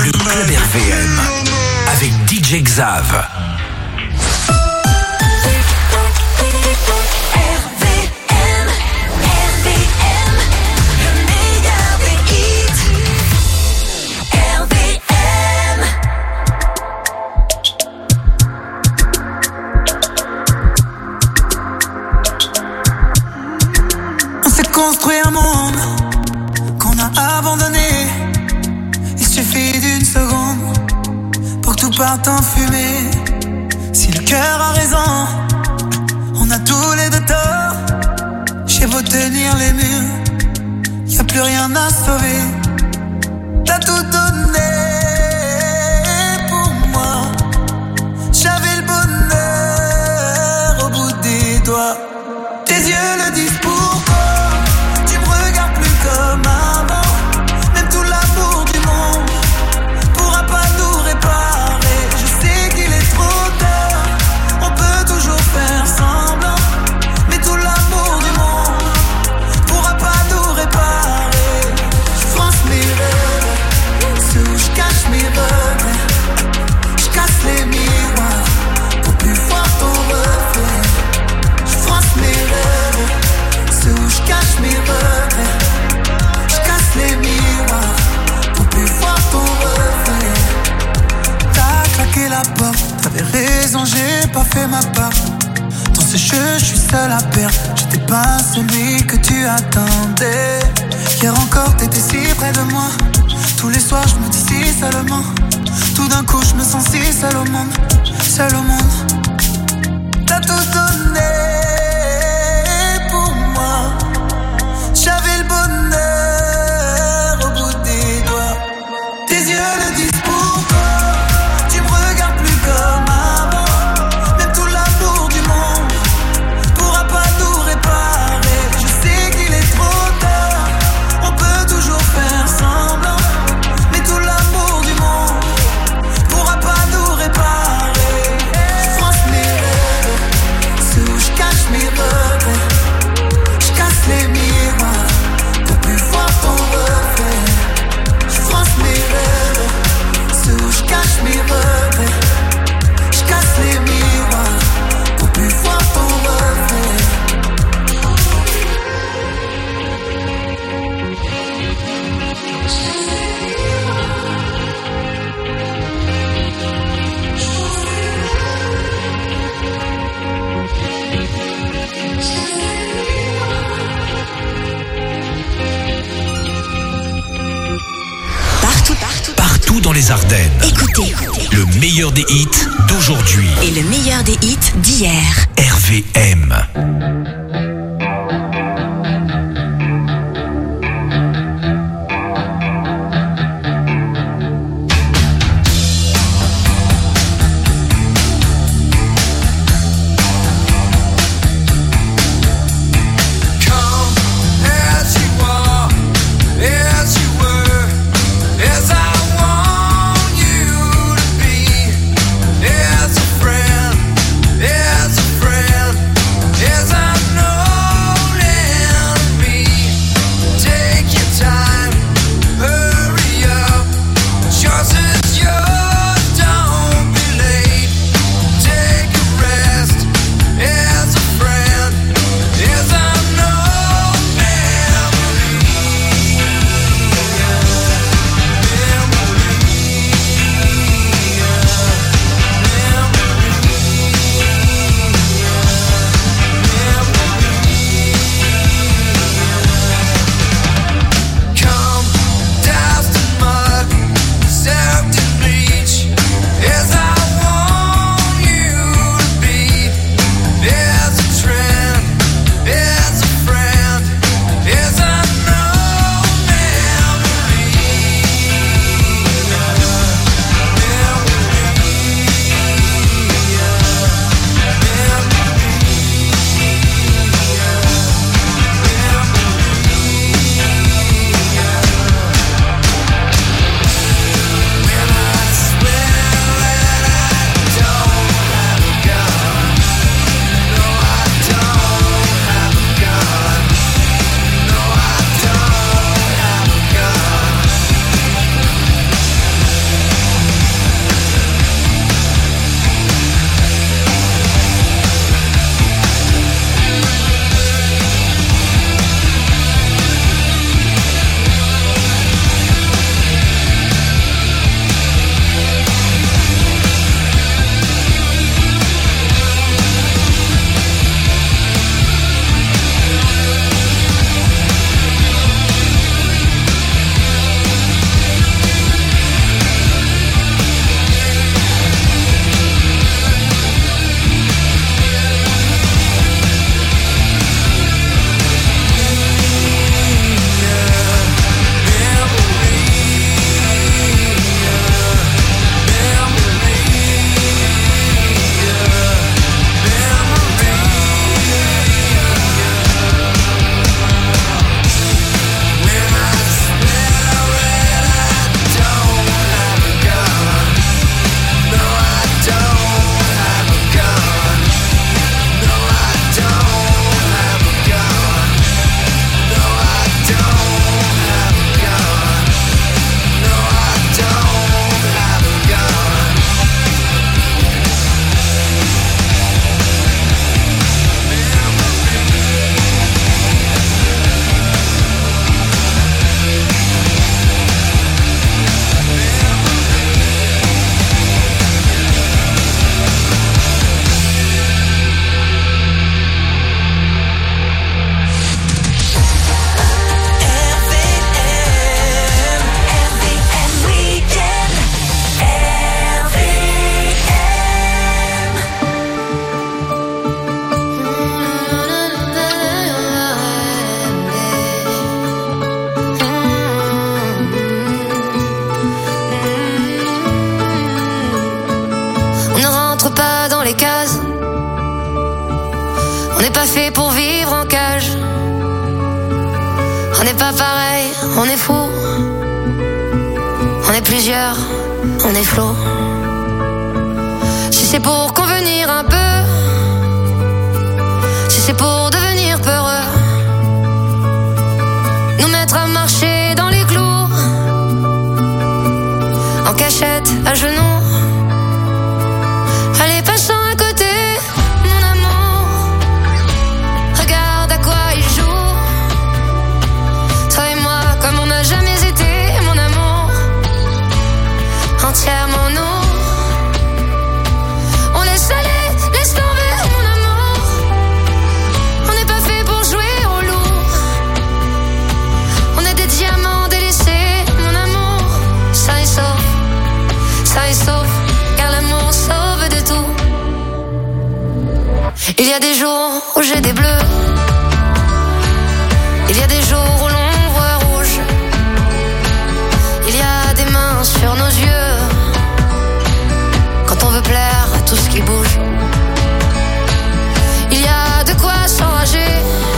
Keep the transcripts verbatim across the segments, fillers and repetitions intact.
Le Club R V M avec D J Xav. Construire un monde qu'on a abandonné. Il suffit d'une seconde pour que tout parte en fumée. Si le cœur a raison, on a tous les deux tort. J'ai beau tenir les murs, y'a plus rien à sauver. T'as tout donné pour moi. J'avais le bonheur au bout des doigts. Tes yeux le disent pourquoi. Comme avant, même tout l'amour du monde pourra pas nous réparer. Je sais qu'il est trop tard, on peut toujours faire semblant, mais tout l'amour du monde pourra pas nous réparer. Je fronce mes rêves, ceux où je cache mes regrets. Je casse les miroirs pour plus voir ton reflet. Je fronce mes rêves, ceux où je cache mes regrets. Les miroirs pour plus voir ton reflet. T'as claqué la porte, t'avais raison, j'ai pas fait ma part. Dans ce jeu, je suis seul à perdre. J'étais pas celui que tu attendais. Hier encore, t'étais si près de moi. Tous les soirs, je me dis si seulement. Tout d'un coup, je me sens si seul au monde. Seul au monde. T'as tout donné pour moi. J'avais le bonheur. Dans les Ardennes. Écoutez. Le meilleur des hits d'aujourd'hui. Et le meilleur des hits d'hier. R V M. As a friend, as a friend, as I know. pas fait pour vivre en cage. On n'est pas pareil, on est fou. On est plusieurs, on est flou. Si c'est pour convenir un peu, si c'est pour devenir peureux, nous mettre à marcher dans les clous, en cachette, à genoux. Allez, passant à côté, mon amour, regarde à quoi il joue. Toi et moi, comme on n'a jamais été, mon amour, entièrement nous. On laisse aller, laisse tomber, mon amour. On n'est pas fait pour jouer au loup. On est des diamants délaissés, mon amour. Ça est sauf, ça est sauf, car l'amour sauve de tout. Il y a des jours où j'ai des bleus. Il y a des jours où l'on voit rouge. Il y a des mains sur nos yeux quand on veut plaire à tout ce qui bouge. Il y a de quoi s'enrager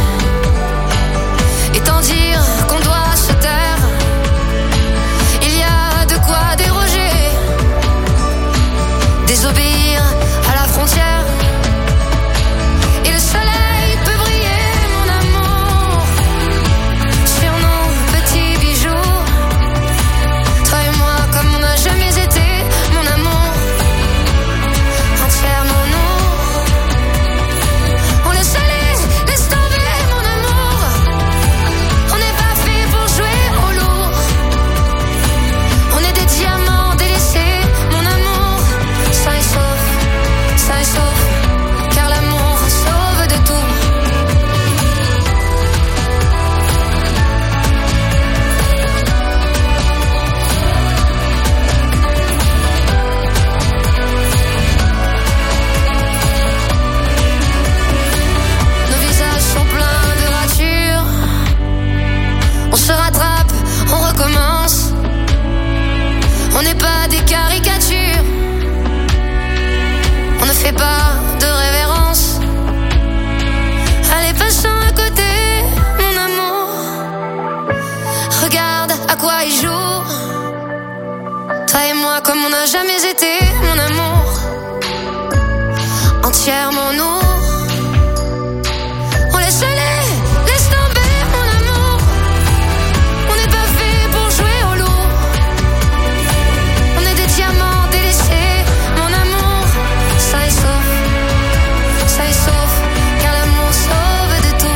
et tant dire qu'on doit se taire. Il y a de quoi déroger, désobéir à la frontière. Et le soleil peut briller, mon amour, sur nos petits bijoux. Toi et moi, comme on n'a jamais été, mon amour, entièrement nous. On laisse aller, laisse tomber, mon amour. On n'est pas fait pour jouer au lourd. On est des diamants délaissés, mon amour. Ça est sauf, ça est sauf, car l'amour sauve de tout. Nos visages sont pleins de ratures. On se rattrape, on recommence. On n'est pas des caricatures. On ne fait pas de révérence. Allez, passons à côté, mon amour. Regarde à quoi il joue. Toi et moi, comme on n'a jamais été, mon amour, entièrement nous. On laisse aller, laisse tomber, mon amour. On n'est pas fait pour jouer au loup. On est des diamants délaissés, mon amour. Ça est sauf, ça est sauf, car l'amour sauve de tout.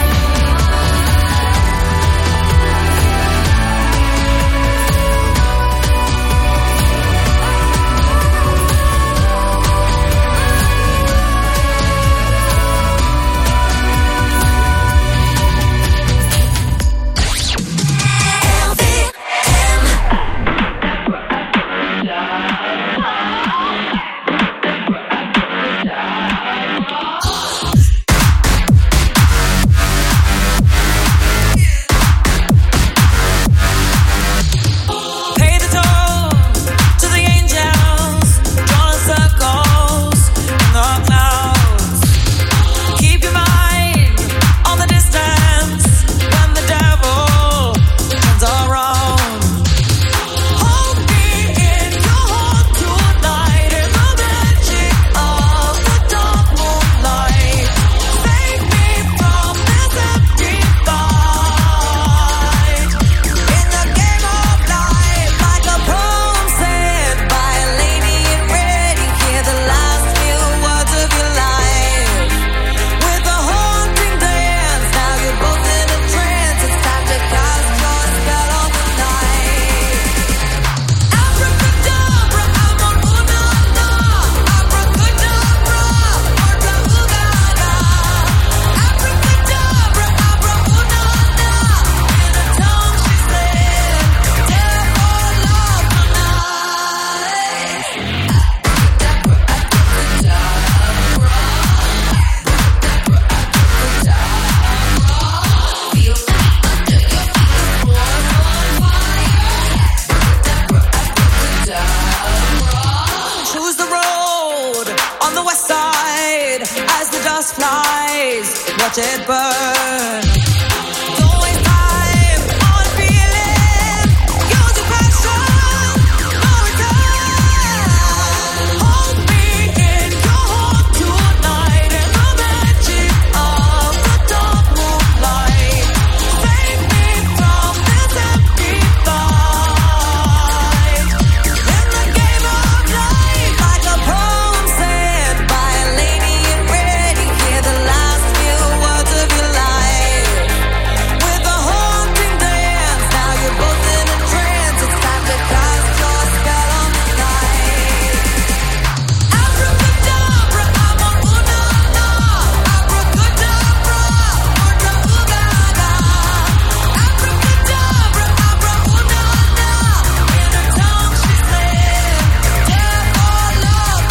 watch it burn. Don't waste time on feeling. Use your passion for return. Hold me in your heart tonight in the magic of the dark moonlight. Save me from this empty thought. In the game of life, like a poem said by a lady in red, you hear the last few words of your life. With a haunting dance, now you're both in a trance. It's time to cast your spell on the night. Abracadabra, I'm on una-na. Abracadabra, orta-ooga-ga. Abracadabra, abra-una-na. In her tongue she said, death or love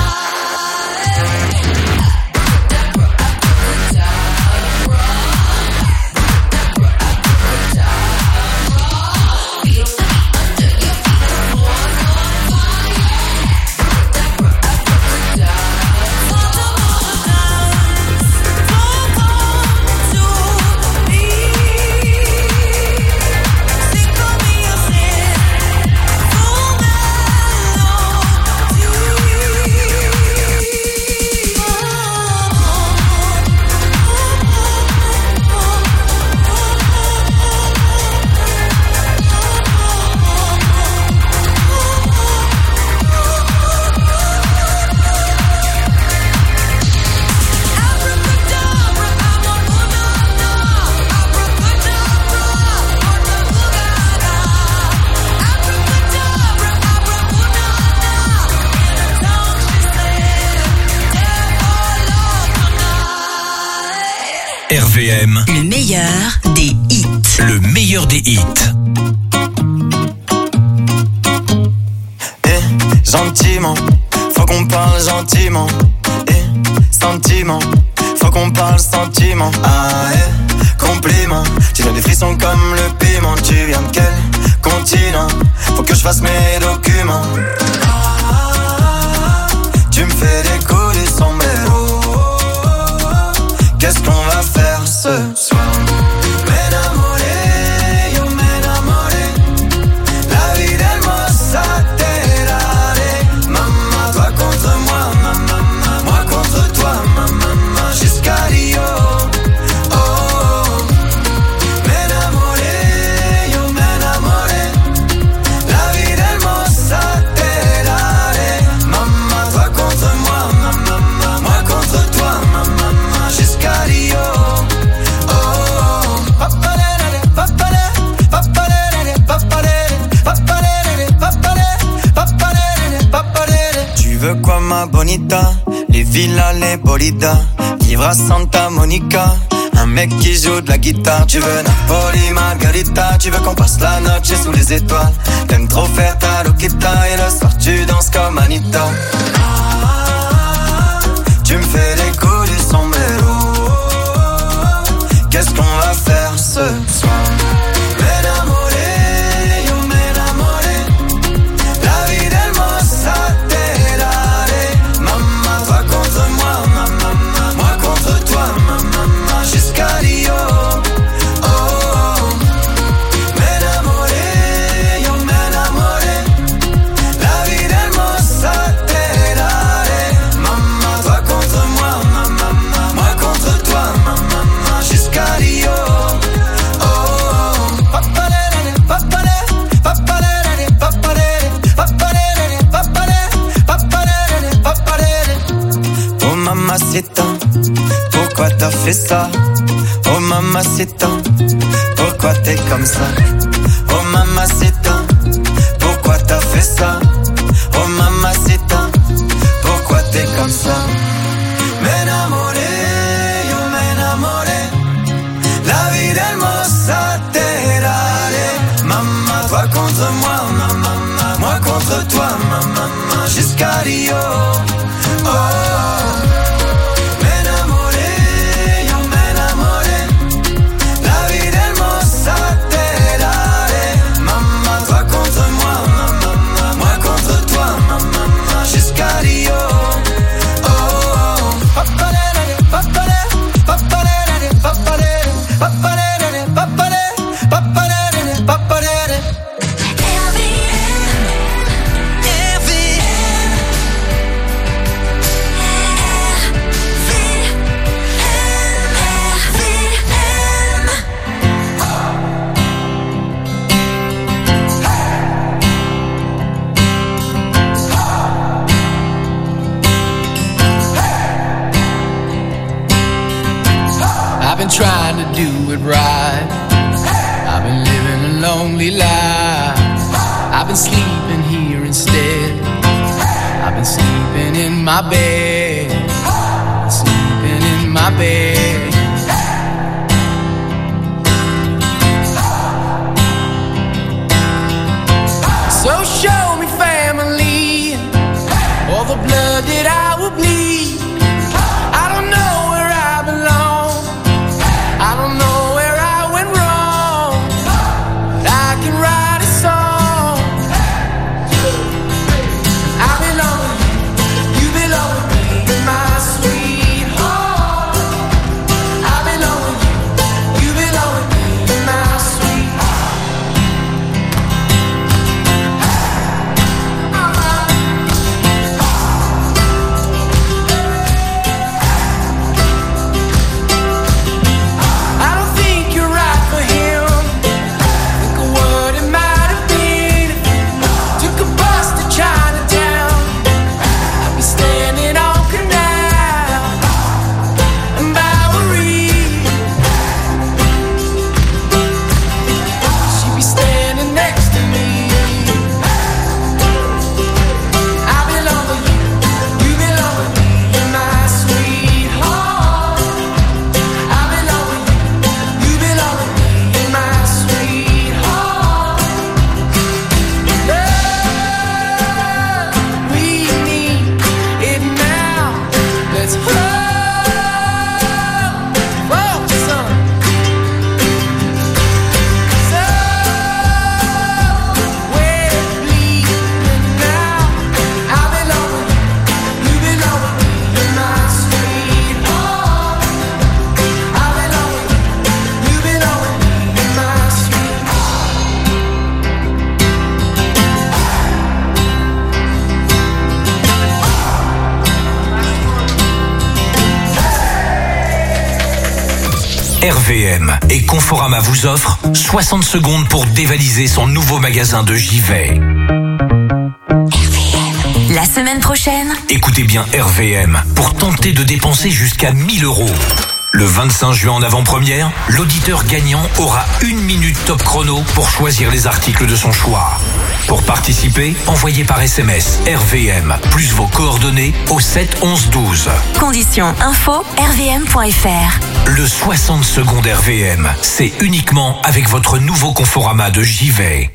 R V M, Le meilleur des hits. le meilleur des hits. Eh, gentiment, faut qu'on parle gentiment. Eh, sentiment, faut qu'on parle sentiment. Ah, eh, compliment, tu donnes des frissons comme le piment. Tu viens de quel continent? Faut que je fasse mes documents. Ah, tu me fais des coups du sombrero. Qu'est-ce qu'on va faire ce soir? M'enamoré, yo m'enamoré. La vie d'hermosa terare. Maman, toi contre moi, maman, moi contre toi, maman, jusqu'à Rio. Oh, m'enamoré, yo m'enamoré. La vie d'hermosa terare. Maman, toi contre moi, maman, moi contre toi, maman, jusqu'à Rio. Oh, papalere, papalere, papalere, papalere, papalere, papalere, papalere, papalere. Tu veux quoi ma bonita? Les villas, les bolidas, vivre à Santa Monica. Un mec qui joue de la guitare. Tu veux Napoli, Margarita. Tu veux qu'on passe la noche sous les étoiles. T'aimes trop faire ta loquita. Et le soir tu danses comme Anita. Ah, tu me fais des coups du sombrero. Qu'est-ce qu'on va faire ce soir? M'enamoré, yo m'enamoré. La vie d'hermosa terare. Maman, toi contre moi, maman, moi contre toi, maman, jusqu'à Rio. Oh, m'enamoré, yo m'enamoré. La vie d'hermosa terare. Maman, toi contre moi, maman, moi contre toi, maman, jusqu'à Rio. Oh, papalere, papalere, papalere, papalere, papalere, papalere, papalere, papalere. Oh mamacita, pourquoi t'as fait ça? Oh mamacita, pourquoi t'es comme ça? Oh mamacita, pourquoi t'as fait ça? Oh mamacita, pourquoi t'es comme ça? M'enamoré, yo m'enamoré. La vie d'hermosa terare. Maman, toi contre moi, maman, moi contre toi, maman, jusqu'à Rio. Oh, m'enamoré, yo m'enamoré. La vie d'hermosa terare. Maman, toi contre moi, maman, moi contre toi, maman, jusqu'à Rio. Oh, papalere, papalere, papalere. only lie. I've been sleeping here instead. I've been sleeping in my bed. Sleeping in my bed. So show me family, all the blood that I will bleed. I don't know where I belong. I don't know where I went wrong. But I can write a song. I belong with you, you belong with me, my sweetheart. I belong with you, you belong with me, my sweetheart. I don't think you're right for him. Think of what it might have been if you took a bus to Chinatown. I'd be standing on Canal and Bowery. She'd be standing next to me. I belong with you, you belong with me, you're my sweetheart. I belong with you, you belong with me, you're my sweetheart. Love, we need it now. Let's hope for some. Somewhere bleeding now. I belong with you, you belong with me, you're my sweetheart. I belong with you, you belong with me, you're my R V M et Conforama vous offrent soixante secondes pour dévaliser son nouveau magasin de J V. La semaine prochaine, Écoutez bien R V M pour tenter de dépenser jusqu'à mille euros. Le vingt-cinq juin en avant-première, l'auditeur gagnant aura une minute top chrono pour choisir les articles de son choix. Pour participer, envoyez par S M S R V M plus vos coordonnées au sept onze douze. conditions info r v m point f r. Le soixante secondes R V M, c'est uniquement avec votre nouveau Conforama de J V.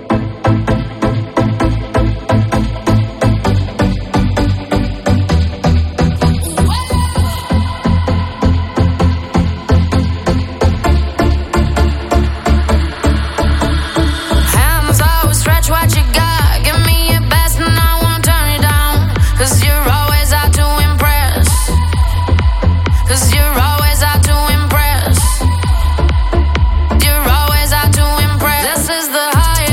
Hands always stretch what you got. Give me your best and I won't turn you down. Cause you're always out to impress. Cause you're always out to impress. You're always out to impress. This is the highest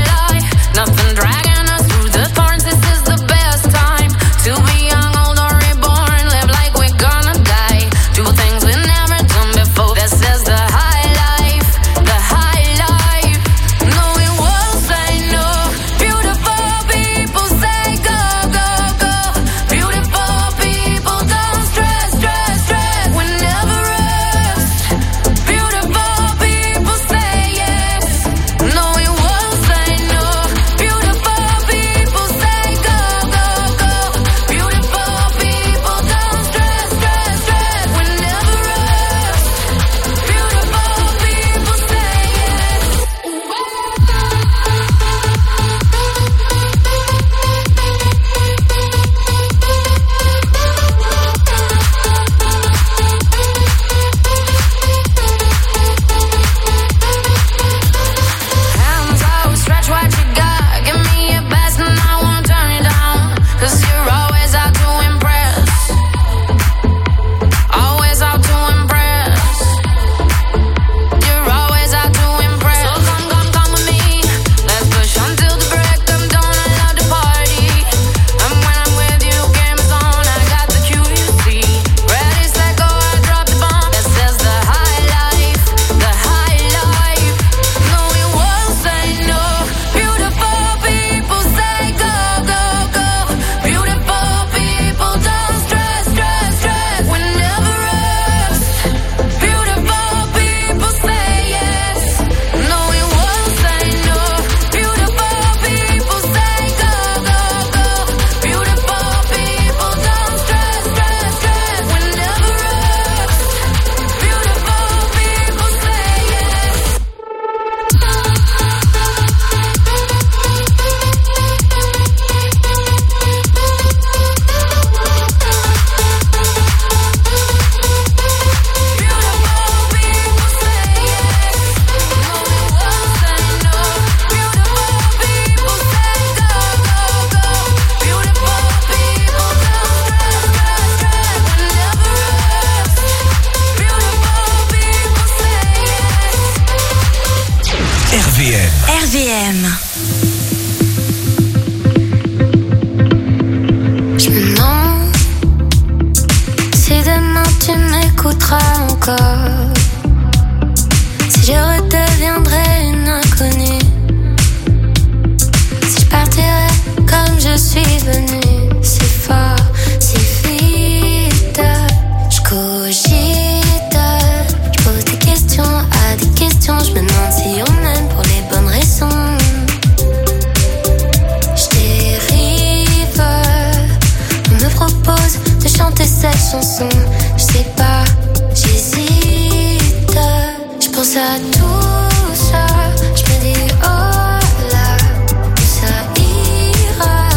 je suis venue si fort, si vite. Je cogite, je pose des questions à des questions. Je me demande si on aime pour les bonnes raisons. Je dérive, on me propose de chanter cette chanson. Je sais pas, j'hésite. Je pense à tout ça, je me dis oh là, où ça ira.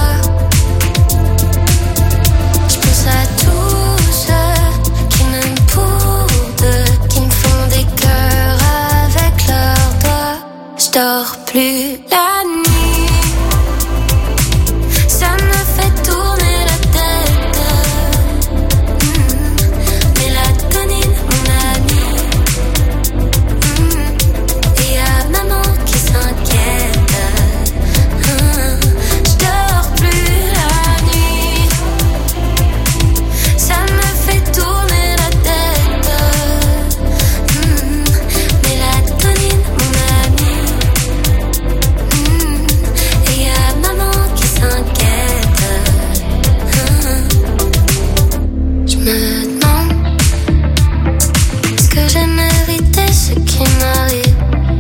Je pense à tous ceux qui m'aiment pour deux, qui me font des cœurs avec leurs doigts. Je dors plus la nuit, ça me fait tourner la tête. Mmh. Mélatonine, mon ami. Mmh. Et y'a maman qui s'inquiète. Mmh. Je dors plus la nuit, ça me fait tourner la tête. Mmh. Mélatonine, mon ami. Mmh. Et y'a maman qui s'inquiète. Mmh. Je me demande, est-ce que j'ai mérité ce qui m'arrive?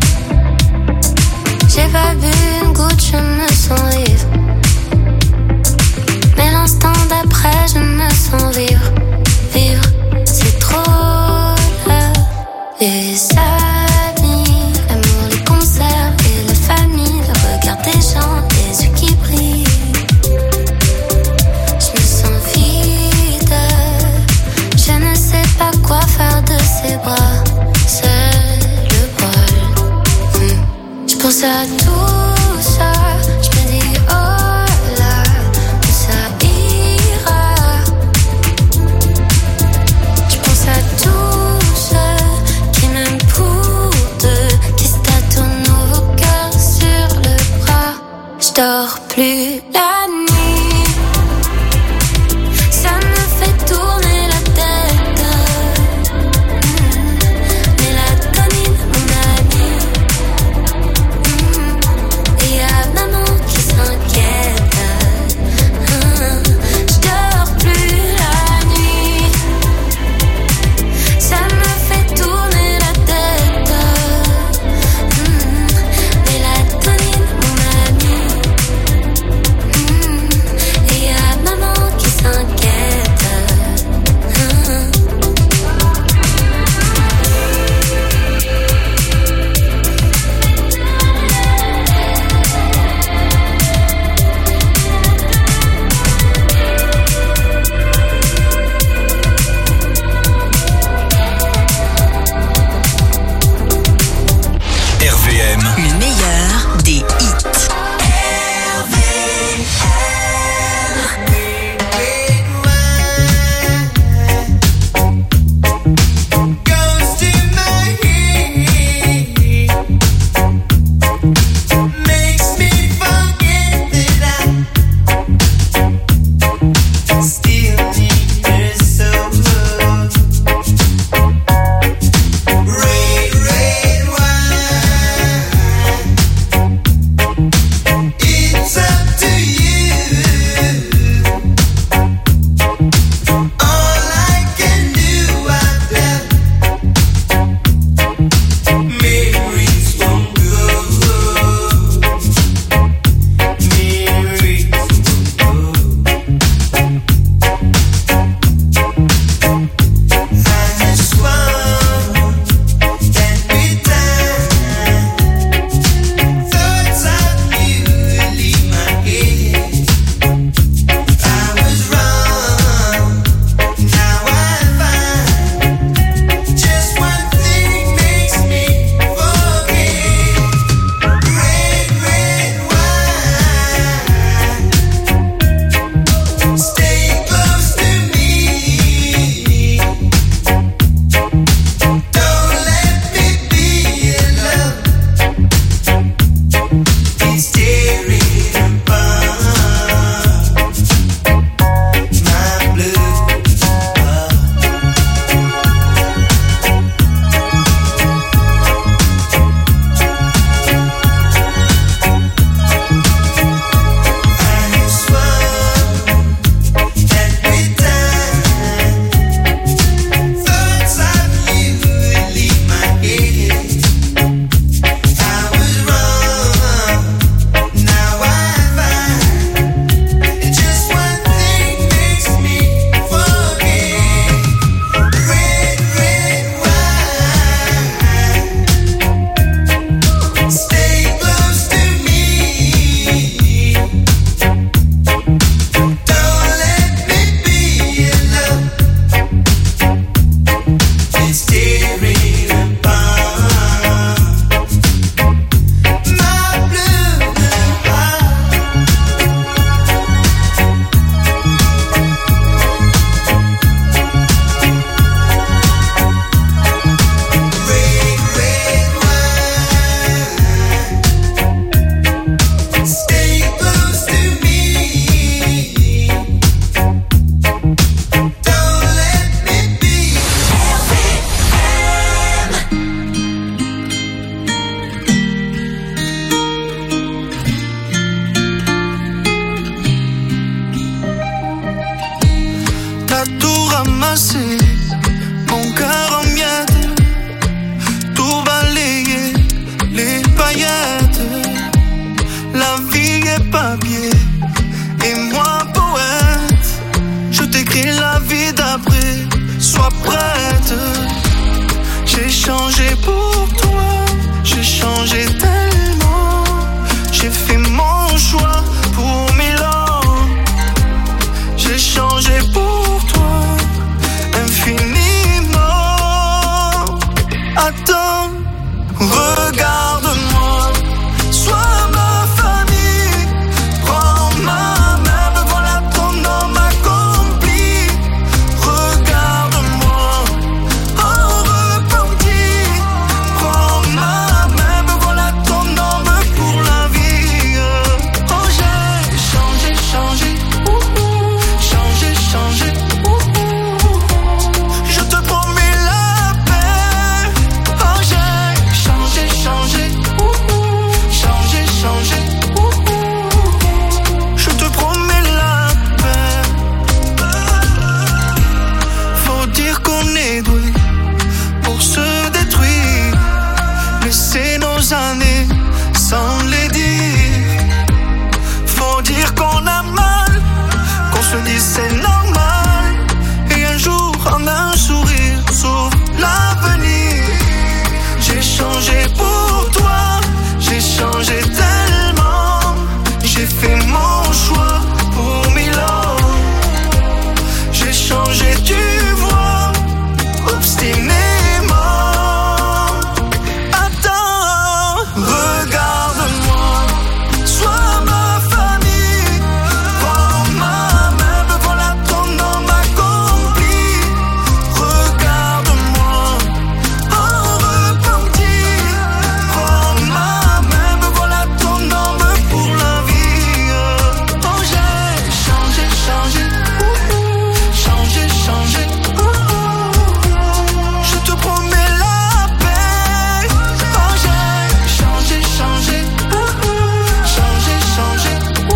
J'ai pas bu une goutte, je me sens ivre. Mais l'instant d'après, je me sens vivre. Vivre, c'est trop là. Les amis, l'amour, les concerts et la famille, le regard des gens, les yeux qui brillent. Je me sens vide, je ne sais pas quoi faire de ces bras. C'est le bol. Hmm. Je pense à tout ça, je me dis oh là, où ça ira. Je pense à tous ceux qui m'aiment pour deux, qui se tatouent nos cœurs sur le bras. Je dors plus la nuit, ça me fait tourner la tête. Mmh. Mélatonine, mon ami. Mmh. Et y'a maman qui s'inquiète. Mmh. Je dors plus la nuit, ça me fait tourner la tête. Mmh. Mélatonine, mon ami. Mmh. changé pour toi, j'ai changé tellement. J'ai fait mon choix pour Milan. J'ai changé pour toi infiniment. Attends, regarde-moi, sois ma famille. Prends ma main, me voilà ton homme accompli. Regarde-moi, en repenti. Prends ma main, me voilà ton homme pour la vie. Oh, j'ai changé, changé, changé, changé. Je te promets la paix. Oh, j'ai changé, changé, changé, changé. Je te promets la paix. Faut dire qu'on est doué pour se détruire, laisser nos années sans les dire. Faut dire qu'on a mal, qu'on se dit c'est normal. Et un jour en un sourire sauve l'avenir. J'ai changé pour toi, j'ai changé tellement. J'ai fait mon choix pour Milan. J'ai changé, tu vois, obstinément. Attends, regarde-moi, sois ma famille. Prends ma main, me voilà ton homme accompli. Regarde-moi, en repenti. Prends ma main, me voilà ton homme pour la vie. Oh, j'ai changé, changé, changé, changé. Je te promets la paix. Oh, j'ai changé, changé, changé, changé.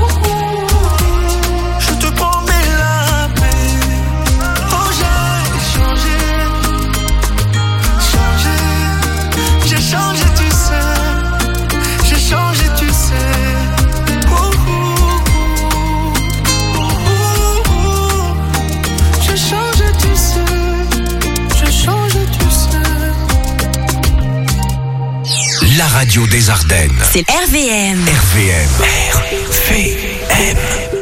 Je te promets la paix. Oh, j'ai changé, changé. J'ai changé, tu sais. J'ai changé, tu sais. Ouh, ouh, ouh. J'ai changé, tu sais. J'ai changé, tu sais. La radio des Ardennes. C'est R V M. R V M. R V M.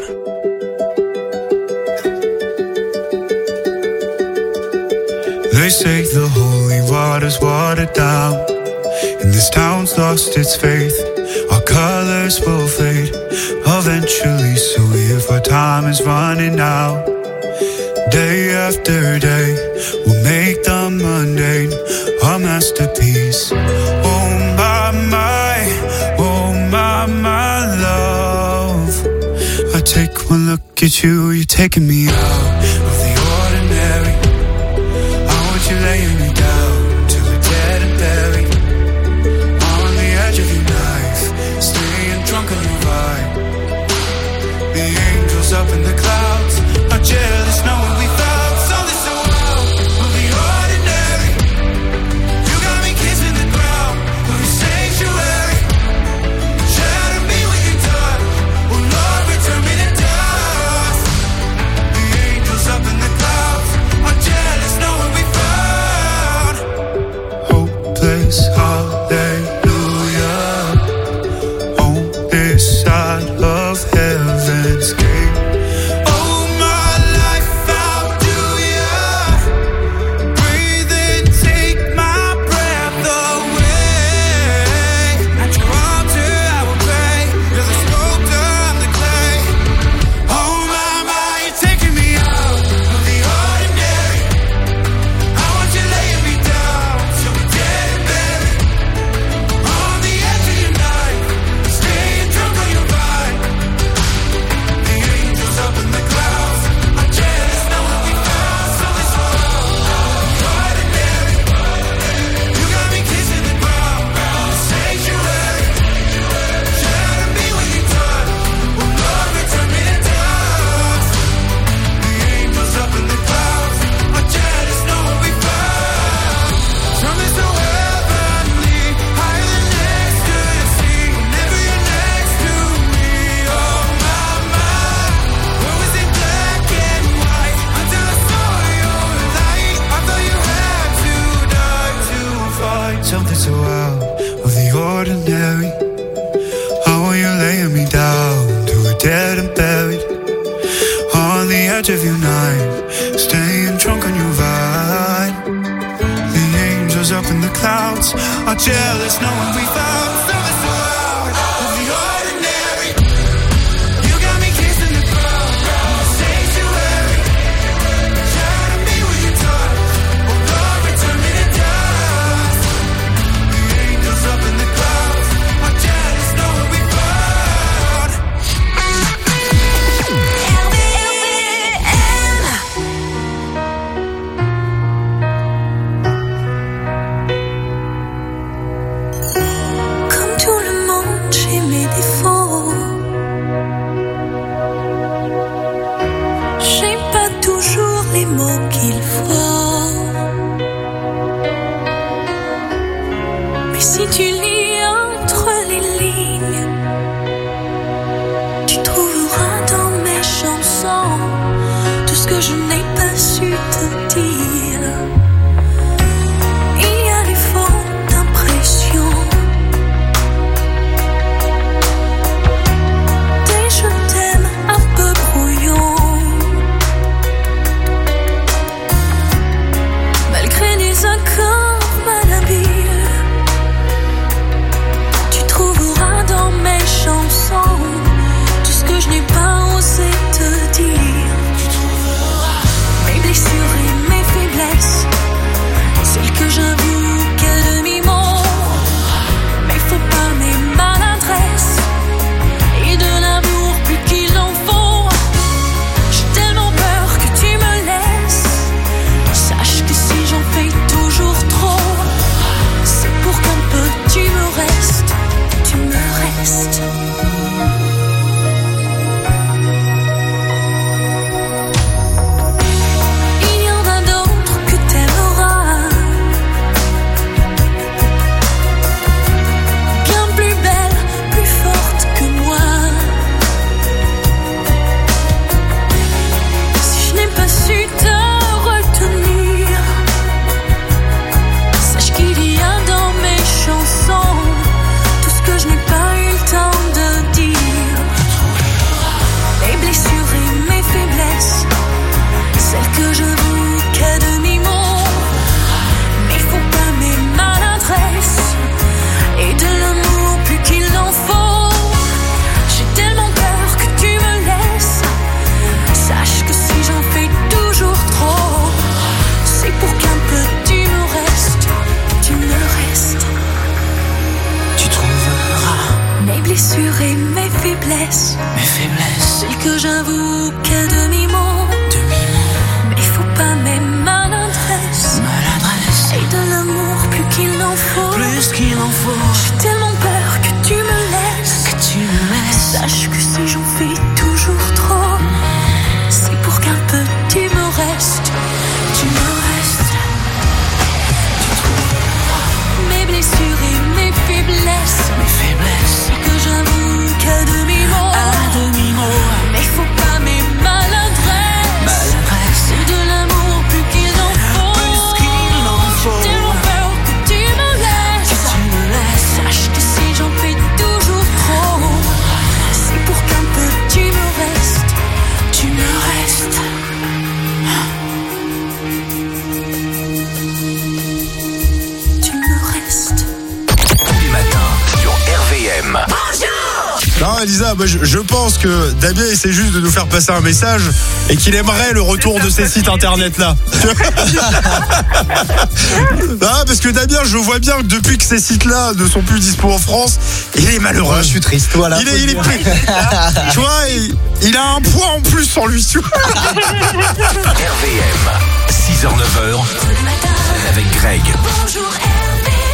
They say the holy water's watered down, and this town's lost its faith. Our colors will fade eventually, so if our time is running out, day after day, we'll make the mundane our masterpiece. Oh my, my, oh my, my love. I take one look at you, you're taking me out of the ordinary. I want you laying me down till we're dead and buried, on the edge of your knife, staying drunk on your vibe. The angels up in the clouds are jealous knowing we found something so wild of the ordinary. You got me kissing the ground of a sanctuary. Shatter me with your touch, oh Lord, return me to dust. The angels up in the clouds are jealous knowing we found hopeless hallelujah on this side of heaven's gate. Oh my life, how do ya breathe and take my breath away? At your altar I will pray. You're the sculptor, I'm the clay. Oh my, my, you're taking me out of the ordinary. I want you laying me down till we're dead and buried, on the edge of your knife, staying drunk on your vibe. The and buried on the edge of your night, staying drunk on your vibe. The angels up in the clouds are jealous knowing we found something so out of the ordinary. You got me kissing the ground, sanctuary. Try to be with your touch, oh Lord, return me to dust. The angels up in the clouds are jealous knowing we found. Comme tout le monde, j'ai mes défauts. J'ai pas toujours les mots qu'il faut. Mais si tu lis entre les lignes, tu trouveras dans mes chansons tout ce que je n'ai pas su te dire. Il y a des fautes d'impression, des je t'aime un peu brouillons, malgré des accords malhabiles. Tu trouveras dans mes chansons tout ce que je n'ai pas osé te dire. Tu trouveras mes blessures et mes faiblesses, celles que j'avoue qu'à demi-mot. Mais faut pas mes maladresses et de l'amour plus qu'il en faut. J'ai tellement peur que tu me laisses. Sache que si j'en fais toujours trop, c'est pour qu'un peu tu me restes, tu me restes. Il y en a d'autres que t'aimeras, bien plus belle, plus forte que moi. Si je n'ai pas su te retenir, sache qu'il y a dans mes chansons tout ce que je n'ai pas eu le temps de dire. Mes blessures et mes faiblesses, celles que j'avoue qu'à demi-mot. Mais faut pas mes maladresses et de l'amour plus qu'il en faut. J'ai tellement peur que tu me laisses. Sache que si j'en fais toujours trop, c'est pour qu'un peu tu me restes, tu me restes. Tu trouveras mes blessures et mes faiblesses, mes faiblesses, celles que j'avoue qu'à demi-mot. Mais faut pas mes maladresses, maladresses et de l'amour plus qu'il en faut, plus qu'il en faut. J'ai tellement peur que tu me laisses, que tu me laisses. Sache que si j'en fais toujours trop, c'est pour qu'un peu tu me restes, tu me restes. Tu trouveras mes blessures et mes faiblesses, mes faiblesses, que j'avoue qu'à demi-mot, à demi-mot. Mais faut pas mes maladresses, maladresses et de l'amour plus qu'il en faut, plus qu'il en faut. J'ai tellement peur que tu me laisses, que tu me laisses. Sache que si j'en fais toujours trop, c'est pour qu'un peu tu me restes, tu me restes. Tu me restes. Tous les matins sur R V M. Non, Elisa, moi, je, je pense que Damien essaie juste de nous faire passer un message et qu'il aimerait le retour de ces sites internet là. Ah, parce que Damien, je vois bien que depuis que ces sites là ne sont plus dispo en France, il est malheureux. Ouais, je suis triste, voilà. Il est, il est pris. Tu vois, il, il a un poids en plus en lui, tu vois. R V M, six heures neuf heures, avec Greg. Bonjour R V M.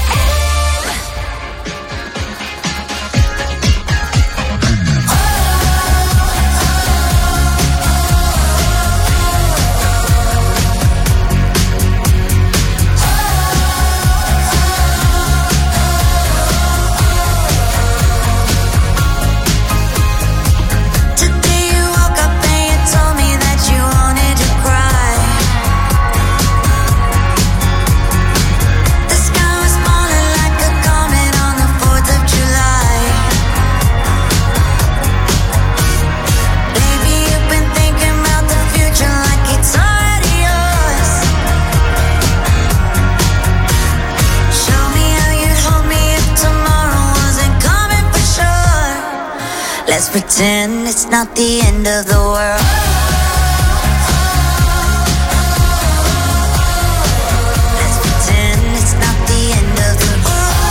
Today you woke up and you told me that you wanted to cry. The sky Let's pretend it's not the end of the world. Let's pretend it's not the end of the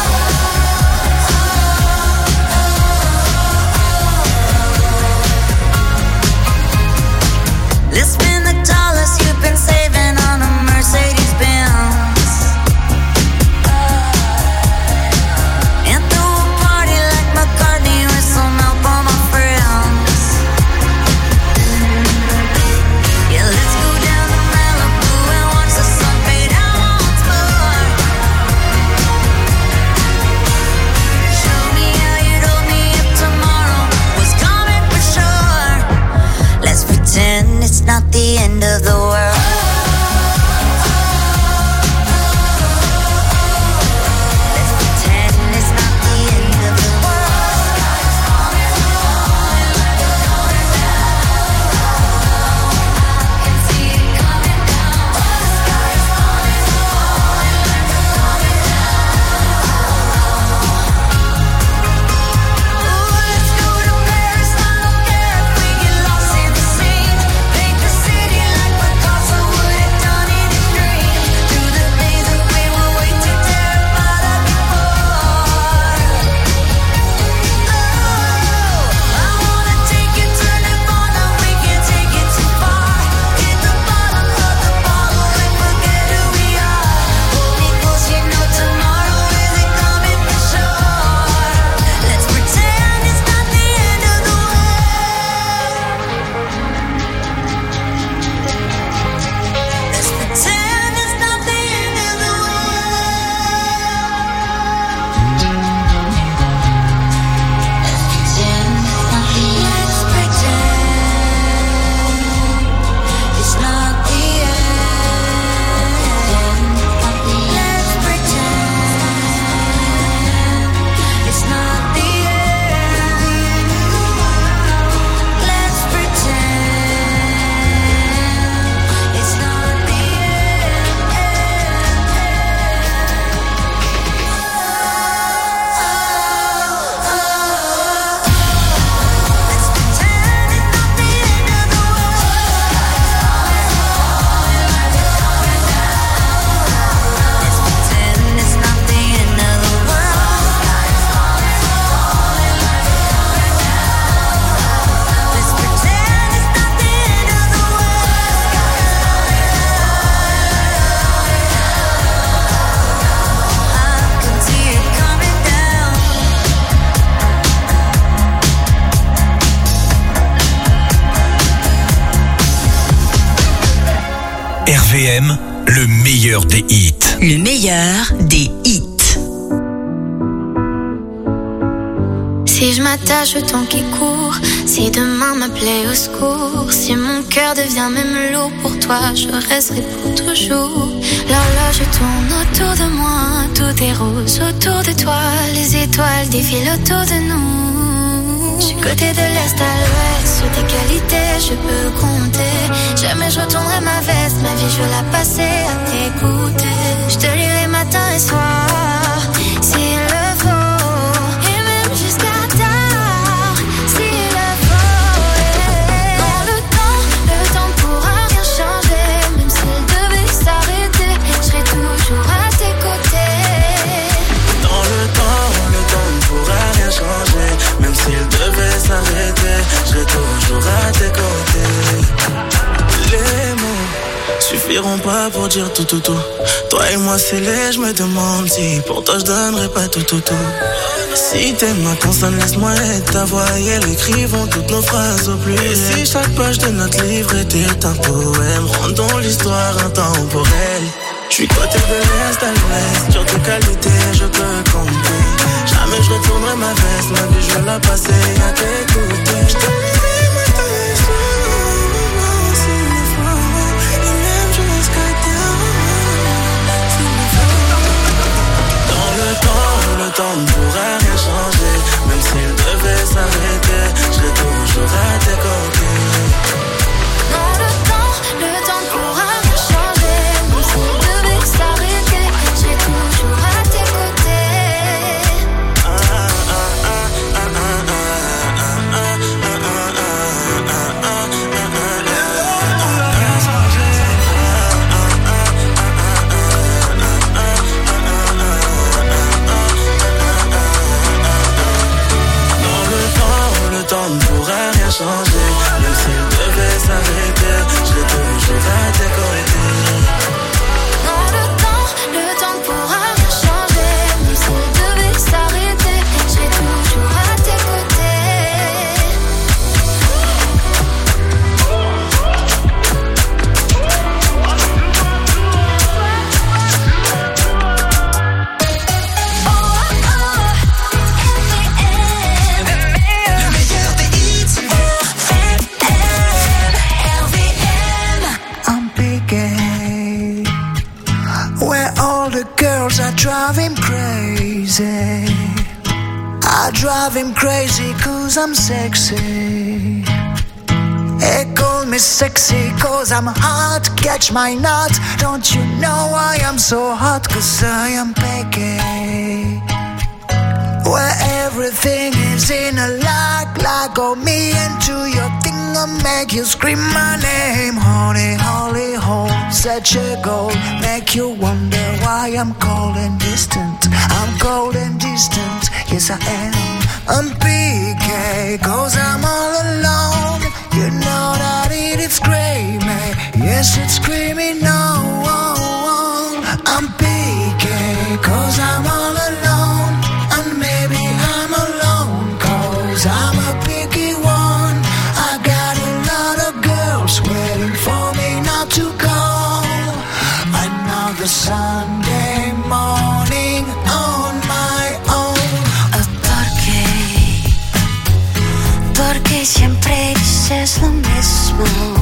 world. Let's spend the dollars you've been saving on a Mercedes Benz. And throw a party like McCartney with some help on my friends. Yeah, let's go down to Malibu and watch the sun fade out once more. Show me how you'd hold me if tomorrow was coming for sure. Let's pretend it's not the end of the world. R V M, le meilleur des hits. Le meilleur des hits. Si je m'attache au temps qui court, si demain m'appelait au secours, si mon cœur devient même lourd pour toi, je resterai pour toujours. L'horloge tourne autour de moi, tout est rose autour de toi, les étoiles défilent autour de nous. Je suis côté de l'est à l'ouest, sur tes qualités je peux compter. Jamais je retournerai ma veste, ma vie je veux la passer à t'écouter. Je te lirai matin et soir, s'il le faut. Même s'il devait s'arrêter, je serai toujours à tes côtés. Les mots suffiront pas pour dire tout tout tout. Toi et moi c'est laid, je me demande si pour toi je donnerais pas tout tout tout. Si t'aimes ma consonne, laisse-moi être ta voix et elle écrivons toutes nos phrases au pluriel. Et si chaque page de notre livre était un poème, rendons l'histoire intemporelle. Je suis côté de l'est à l'ouest, sur tes qualités je peux compter. Jamais je retournerai ma veste, ma vie je veux la passer à t'écouter. Je t'aimerai matin et soir, s'il le faut, et même jusqu'à demain, s'il le faut. Dans le temps, le temps ne pourra rien changer. Même s'il devait s'arrêter, je serai toujours à tes côtés. Dans le temps, le temps ne pourra rien changer. Même s'il devait s'arrêter, je serai toujours à tes côtés. Ah, ah, ah, ah, ah, ah, ah. easy. I drive him crazy cause I'm sexy. He call me sexy cause I'm hot. Catch my nut. Don't you know I am so hot cause I am picky. Where everything is in a lock. Lock on me into your thing and make you scream my name. Honey, holy hole, such a goal. Make you wonder why I'm cold and distant. I'm cold and distant, yes I am. I'm P K cause I'm all alone. You know that it is screaming, yes it's screaming no. I'm P K cause I'm all alone. And maybe I'm alone cause I'm a picky one. I got a lot of girls waiting for me not to go. Another Sunday morning on my own. ¿Por qué? Porque siempre dices lo mismo.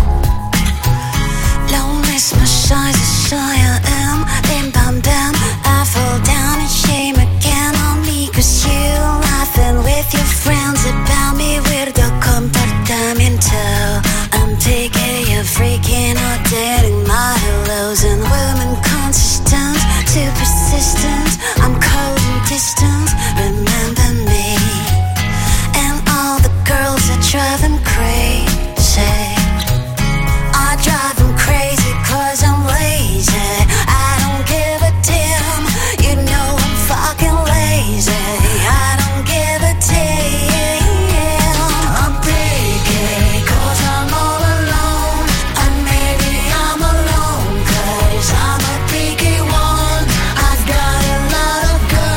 Lo mismo soy, soy I am. Bim bam bam, I fall down in shame again on me. Cause you laughing with your friends about me. Weirdo comportamiento. I'm picky, you're freaking out, dating my hellos. And women consistent, too persistent. I'm cold and distant, remember me. And all the girls that drive them crazy. I drive them crazy cause I'm lazy. I don't give a damn, you know I'm fucking lazy. I don't give a damn. I'm picky cause I'm all alone. And maybe I'm alone cause I'm a picky one. I've got a lot of girls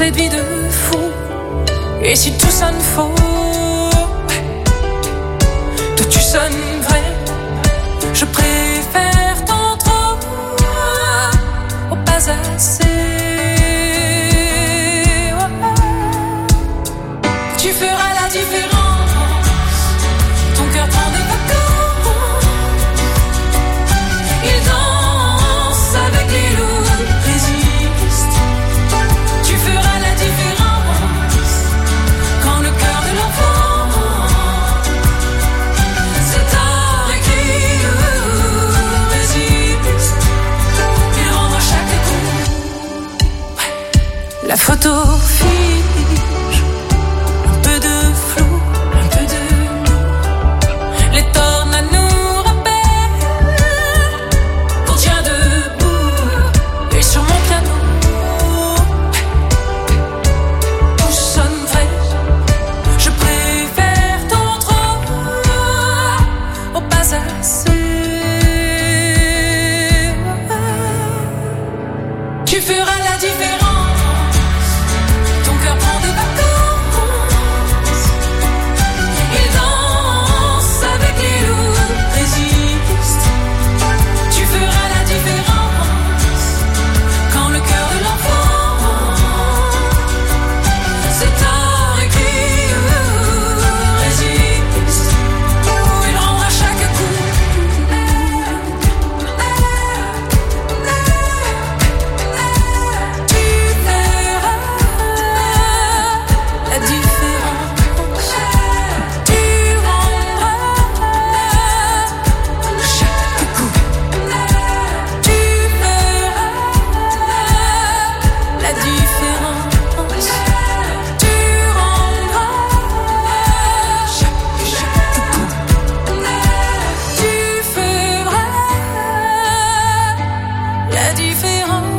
cette vie de fou. Et si tout sonne faux, toi tu sonnes vrai. Je préfère tant trop au pas assez. Tu feras la différence. Ton cœur prend des vacances. Il danse avec les loups, résiste. Tu feras la différence. Quand le cœur de l'enfant c'est à écrit, résiste. Il rendra chaque coup. Ouais. La photo fige. Un peu de flou, un peu de nous. Les tornades nous rappellent qu'on tient debout. Et sur mon piano tout sonne vrai. Je préfère tant trop au pas assez. Tu feras la différence. Ton cœur prend des vacances. Il danse avec les loups, résiste. Tu feras la différence. Quand le cœur de l'enfant c'est à écrit, résiste. Il rendra chaque coup. Tu verras la différence. Tu rendras chaque coup. Tu verras la différence. Tu rendras chaque, chaque coup. Tu feras la différence.